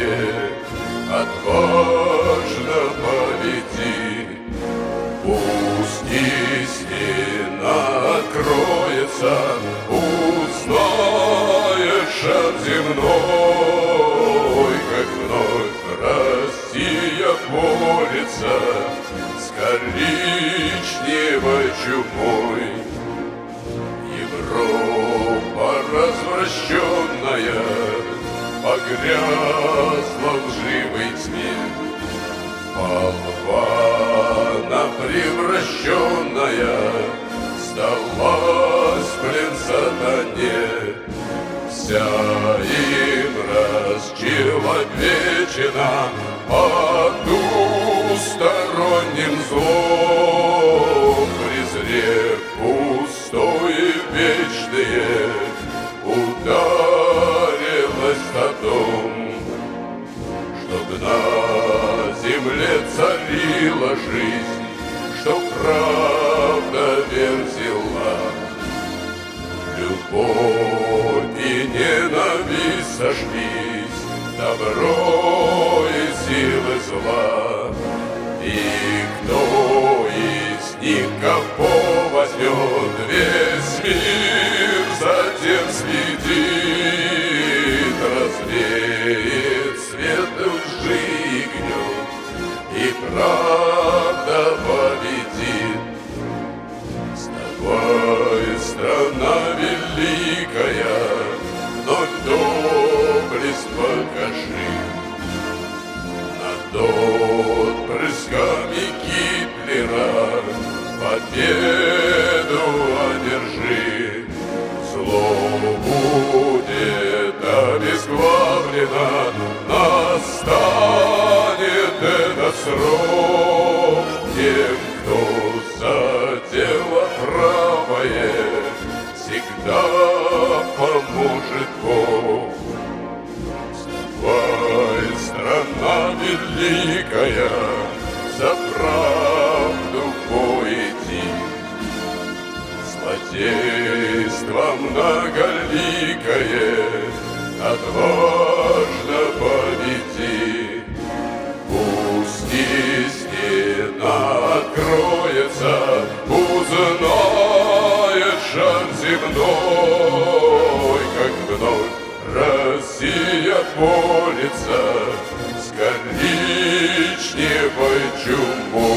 стране, отважно победи. Пусть истина откроется, узнаешь шар земной, как вновь Россия борется с коричневой чумой. Европа развращенная погрязла в лживой тьме, болвана превращенная сдалась в плен сатане. Вся им расчеловечена потусторонним злом, презрев пустое вечное, ударилась о дом. Чтоб на земле царила жизнь, чтоб правда верх взяла, любовь и ненависть сошлись, добро и силы зла. И кто из них кого возьмет, весь мир затем следит, развеет свет лжи и гнет, и правда победит. Вставай, страна великая, вновь доблесть покажи. Над отпрысками Гитлера победу одержи. Зло будет обезглавлено, настанет этот срок. Тем, кто за дело правое, всегда поможет Бог. Вставай, страна великая, за правду поэти. Злодейство многоликое отважно победи. Пусть истина откроется, узнает шар земной, как вновь Россия борется с коричневой чумой.